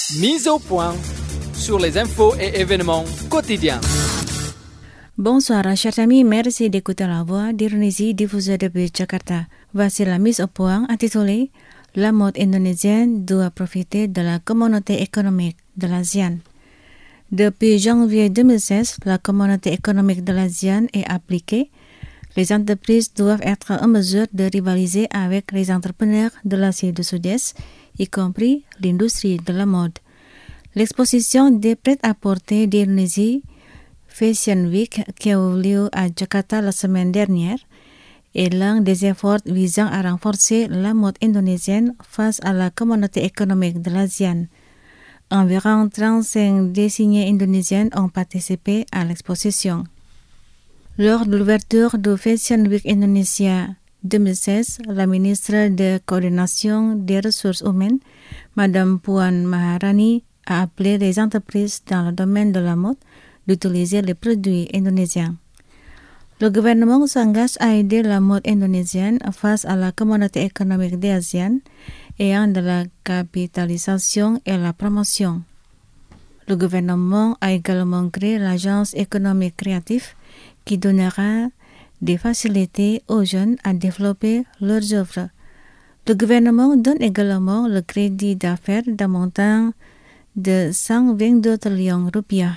Mise au point sur les infos et événements quotidiens. Bonsoir, chers amis, merci d'écouter la voix d'Indonésie diffusée depuis Jakarta. Voici la mise au point intitulée La mode indonésienne doit profiter de la communauté économique de l'ASEAN. Depuis janvier 2016, la communauté économique de l'ASEAN est appliquée. Les entreprises doivent être en mesure de rivaliser avec les entrepreneurs de l'Asie du Sud-Est, y compris l'industrie de la mode. L'exposition des prêt-à-porter d'Indonésie, Fashion Week, qui a eu lieu à Jakarta la semaine dernière, est l'un des efforts visant à renforcer la mode indonésienne face à la communauté économique de l'ASEAN. Environ 35 désignés indonésiennes ont participé à l'exposition. Lors de l'ouverture du Fashion Week Indonesia 2016, la ministre de Coordination des Ressources Humaines, Madame Puan Maharani, a appelé les entreprises dans le domaine de la mode d'utiliser les produits indonésiens. Le gouvernement s'engage à aider la mode indonésienne face à la communauté économique des ASEAN ayant de la capitalisation et la promotion. Le gouvernement a également créé l'agence économique créative qui donnera des facilités aux jeunes à développer leurs œuvres. Le gouvernement donne également le crédit d'affaires d'un montant de 122 trillions rupiah.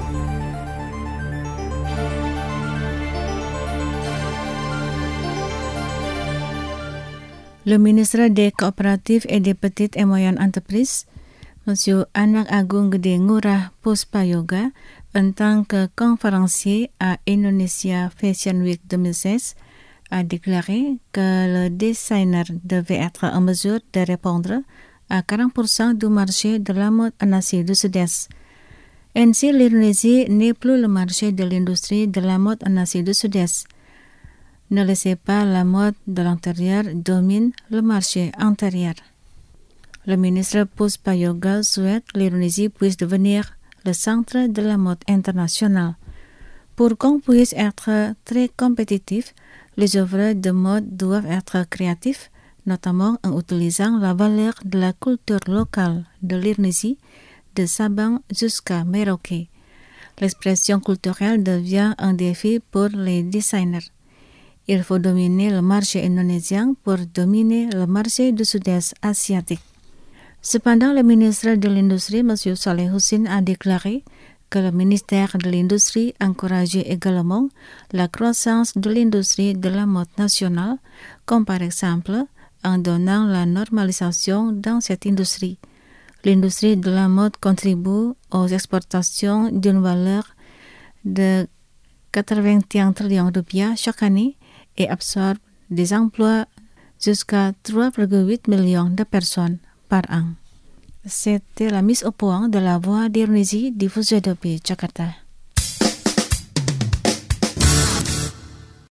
Le ministre des Coopératives et des Petites et Moyennes Entreprises, M. Anak Agung Gede Ngurah Puspayoga, en tant que conférencier à Indonesia Fashion Week 2016, a déclaré que le designer devait être en mesure de répondre à 40% du marché de la mode en Asie du Sud-Est. Ainsi, l'Indonésie n'est plus le marché de l'industrie de la mode en Asie du Sud-Est. Ne laissez pas la mode de l'intérieur dominer le marché intérieur. Le ministre Puspayoga souhaite que l'Indonésie puisse devenir le centre de la mode internationale. Pour qu'on puisse être très compétitif, les œuvres de mode doivent être créatives, notamment en utilisant la valeur de la culture locale de l'Indonésie, de Sabang jusqu'à Merauke. L'expression culturelle devient un défi pour les designers. Il faut dominer le marché indonésien pour dominer le marché du sud-est asiatique. Cependant, le ministre de l'Industrie, M. Saleh Hussein, a déclaré que le ministère de l'Industrie encourageait également la croissance de l'industrie de la mode nationale, comme par exemple en donnant la normalisation dans cette industrie. L'industrie de la mode contribue aux exportations d'une valeur de 81 trillions de rupiah chaque année et absorbe des emplois jusqu'à 3,8 millions de personnes par an. C'était la mise au point de la voix d'Indonésie diffusée depuis Jakarta.